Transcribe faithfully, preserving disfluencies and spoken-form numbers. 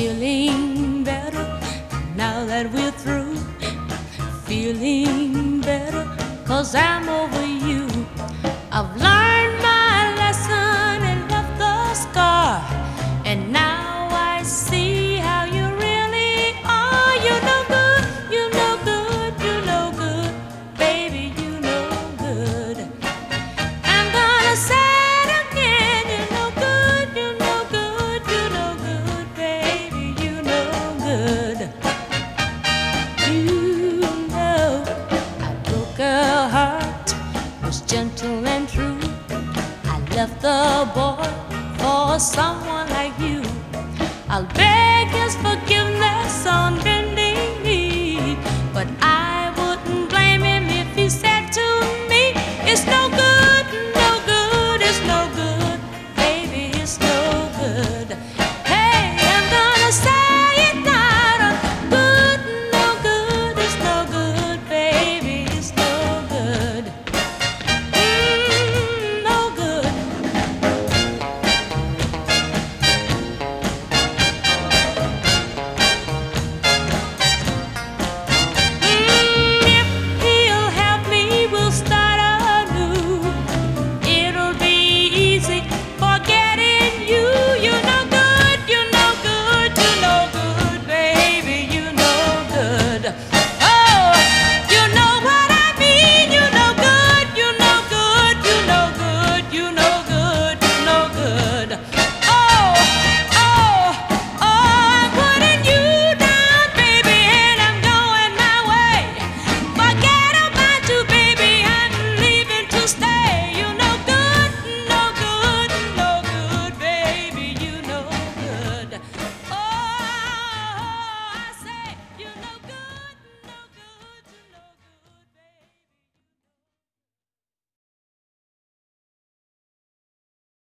feeling better now that we're through. Feeling better 'cause I'm over you. I've learned my lesson and left the scar, and now I see how you really are. You know good, you know good, you know good, baby, you know good. I'm gonna say it again, you know good, you know good, you know good, baby, you know good. You know I broke a heart, was gentle and true. I left the boy for some